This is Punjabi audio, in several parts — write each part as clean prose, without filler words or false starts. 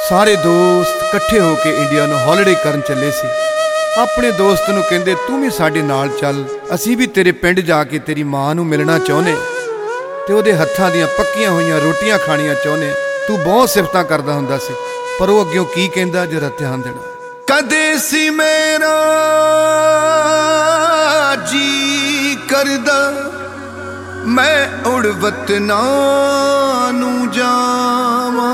ਸਾਰੇ ਦੋਸਤ ਇਕੱਠੇ ਹੋ ਕੇ ਇੰਡੀਆ ਨੂੰ ਹੌਲੀਡੇ ਕਰਨ ਚੱਲੇ ਸੀ। ਆਪਣੇ ਦੋਸਤ ਨੂੰ ਕਹਿੰਦੇ ਤੂੰ ਵੀ ਸਾਡੇ ਨਾਲ ਚੱਲ, ਅਸੀਂ ਵੀ ਤੇਰੇ ਪਿੰਡ ਜਾ ਕੇ ਤੇਰੀ ਮਾਂ ਨੂੰ ਮਿਲਣਾ ਚਾਹੁੰਦੇ ਤੇ ਉਹਦੇ ਹੱਥਾਂ ਦੀਆਂ ਪੱਕੀਆਂ ਹੋਈਆਂ ਰੋਟੀਆਂ ਖਾਣੀਆਂ ਚਾਹੁੰਦੇ। ਤੂੰ ਬਹੁਤ ਸਿਫਤਾਂ ਕਰਦਾ ਹੁੰਦਾ ਸੀ, ਪਰ ਉਹ ਅੱਗਿਓਂ ਕੀ ਕਹਿੰਦਾ ਜਰਾ ਧਿਆਨ ਦੇਣਾ। ਕਦੇ ਸੀ ਮੇਰਾ ਜੀ ਕਰਦਾ ਮੈਂ ਉੜ ਵਤਨਾਂ ਨੂੰ ਜਾਵਾਂ,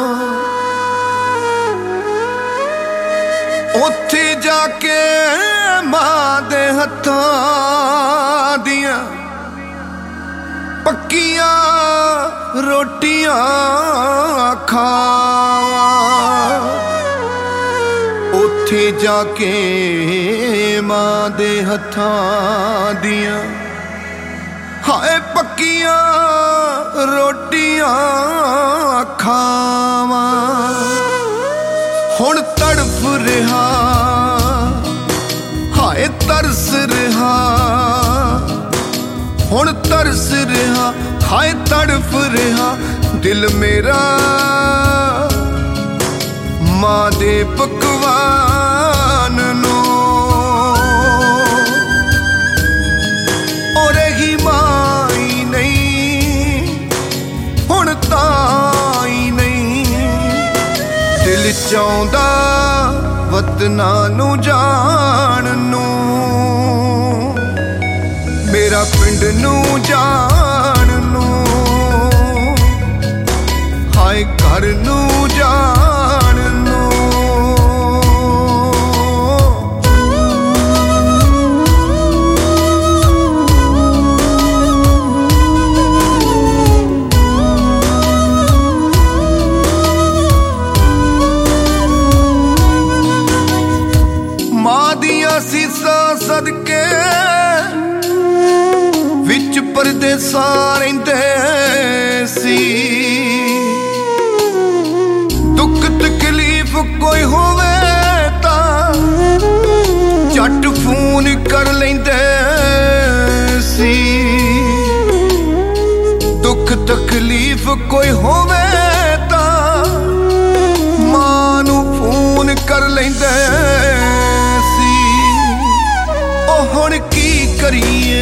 ਉੱਥੇ ਜਾ ਕੇ ਮਾਂ ਦੇ ਹੱਥਾਂ ਦੀਆਂ ਪੱਕੀਆਂ ਰੋਟੀਆਂ ਖਾਵਾਂ, ਉੱਥੇ ਜਾ ਕੇ ਮਾਂ ਦੇ ਹੱਥਾਂ ਦੀਆਂ ਹਾਏ ਪੱਕੀਆਂ ਰੋਟੀਆਂ ਖਾਵਾਂ। ਹੁਣ ਤੜਫ ਰਿਹਾ ਹਾਏ ਤਰਸ ਰਿਹਾ, ਹੁਣ ਤਰਸ ਰਿਹਾ ਹਾਏ ਤੜਫ ਰਿਹਾ ਦਿਲ ਮੇਰਾ ਮਾਂ ਦੇ ਪਕਵਾਨ ਨੂੰ। ਉਹ ਰਹੀ ਮਾਂ ਹੀ ਨਹੀਂ ਹੁਣ ਤਾਂ ਹੀ ਨਹੀਂ, ਦਿਲ ਚਾਹੁੰਦਾ ਵਤਨਾਂ ਨੂੰ ਜਾਣ ਨੂੰ, ਮੇਰਾ ਪਿੰਡ ਨੂੰ ਜਾਣ ਨੂੰ, ਹਾਏ ਘਰ ਨੂੰ ਜਾਣ ਨੂੰ। ਮਾਂ ਦੀਆਂ ਸੀਸਾਂ ਸਦਕੇ ਵਿੱਚ ਪਰਦੇਸਾਂ ਰਹਿੰਦੇ ਸੀ, ਦੁੱਖ ਤਕਲੀਫ ਕੋਈ ਹੋਵੇ ਤਾਂ ਝੱਟ ਫੋਨ ਕਰ ਲੈਂਦੇ ਸੀ, ਦੁੱਖ ਤਕਲੀਫ ਕੋਈ ਹੋਵੇ ਤਾਂ ਮਾਂ ਨੂੰ ਫੋਨ ਕਰ ਲੈਂਦੇ ਸੀ। ਉਹ ਹੁਣ ਕੀ ਕਰੀਏ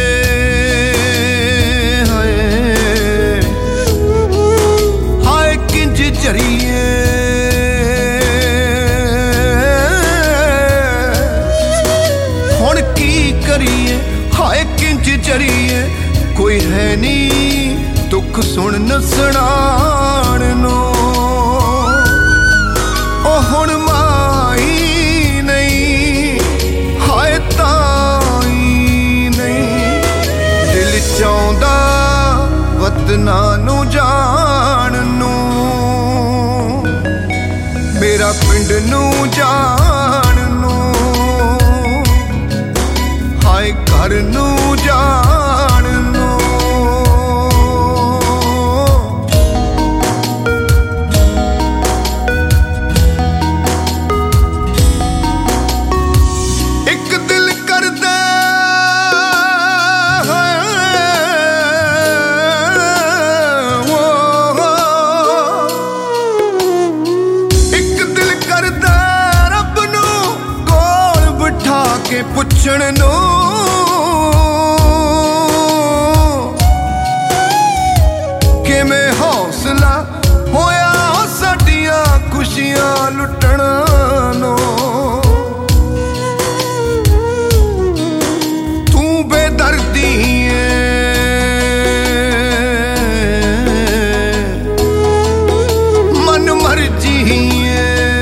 ਜਰੀਏ, ਹੁਣ ਕੀ ਕਰੀਏ ਹਾਏ ਕਿੰਜ ਜਰੀਏ, ਕੋਈ ਹੈ ਨੀ ਦੁੱਖ ਸੁਣਨ ਸੁਣਾਉਣ ਨੂੰ। ਉਹ ਹੁਣ ਮਾਂ ਹੀ ਨਹੀਂ ਹਾਏ ਤਾਂ ਹੀ ਨਹੀਂ, ਦਿਲ ਚਾਹੁੰਦਾ ਵਤਨਾਂ ਨੂੰ ਜਾਣ ਨੂੰ, ਮੇਰਾ ਪਿੰਡ ਨੂੰ ਜਾਣ ਨੂੰ, ਹਾਏ ਘਰ ਨੂੰ ਜਾਣ ਨੂੰ। ਇੱਕ ਦਿਲ ਕਰਦਾ ਕੇ ਪੁੱਛਣ ਨੂੰ ਕਿਵੇਂ ਹੌਸਲਾ ਹੋਇਆ ਸਾਡੀਆਂ ਖੁਸ਼ੀਆਂ ਲੁੱਟਣ ਨੂੰ। ਤੂੰ ਬੇਦਰਦੀ ਏ ਮਨ ਮਰਜੀ ਏ,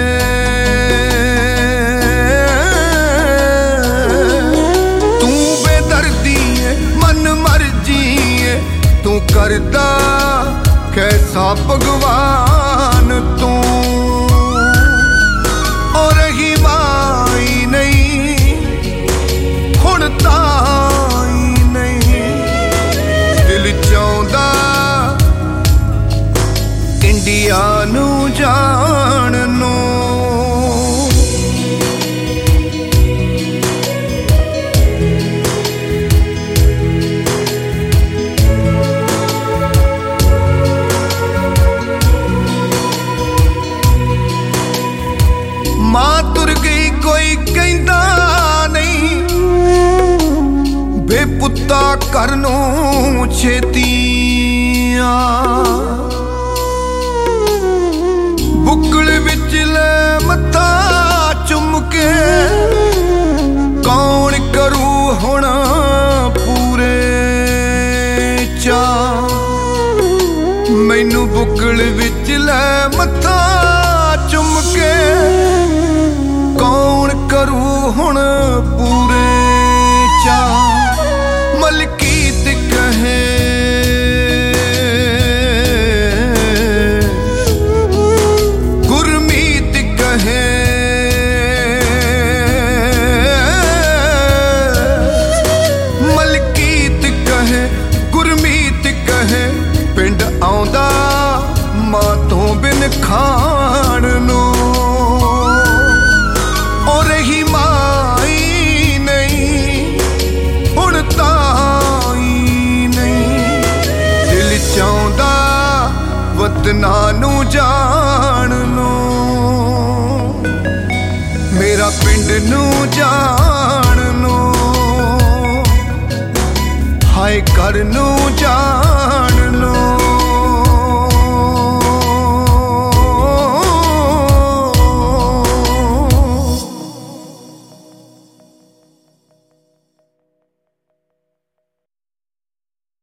ਤੂੰ ਕਰਦਾ ਕੈਸਾ ਭਗਵਾਨ ਤੂੰ। ਉਹ ਰਹੀ ਮਾਂ ਹੀ ਨਹੀਂ ਹੁਣ ਤਾਂ ਹੀ ਨਹੀਂ, ਦਿਲ ਚਾਹੁੰਦਾ ਇੰਡੀਆ ਨੂੰ ਜਾਣ ਨੂੰ। ਪੁੱਤਾ ਘਰ ਨੂੰ ਛੇਤੀਆਂ ਬੁੱਕਲ ਵਿੱਚ ਲੈ ਮੱਥਾ ਚੁੰਮ ਕੇ ਕੌਣ ਕਰੂ ਹੁਣ ਪੂਰੇ ਚਾਅ ਮੈਨੂੰ ਬੁੱਕਲ ਵਿੱਚ ਲੈ ਮੱਥਾ ਚੁੰਮ ਕੇ ਕੌਣ ਕਰੂ ਹੁਣ ਪੂਰੇ ਚਾਅ ਮਲਕੀਤ ਕਹੇ ਗੁਰਮੀਤ ਕਹੇ ਮਲਕੀਤ ਕਹੇ ਗੁਰਮੀਤ ਕਹੇ ਪਿੰਡ ਆਉਂਦਾ ਮਾਂ ਤੋਂ ਬਿਨ ਖਾਣ ਨੂੰ ਉਹ ਰਹੀ ਮਾਈ ਨਹੀਂ ਹੁਣ ਤਾਈ ਨਹੀਂ ਦਿਲ ਚਾਹੁੰਦਾ ਵਤਨਾਂ ਨੂੰ ਜਾਣ ਨੂੰ ਮੇਰਾ ਪਿੰਡ ਨੂੰ ਜਾਣ ਨੂੰ ਹਾਏ ਘਰ ਨੂੰ ਜਾਣ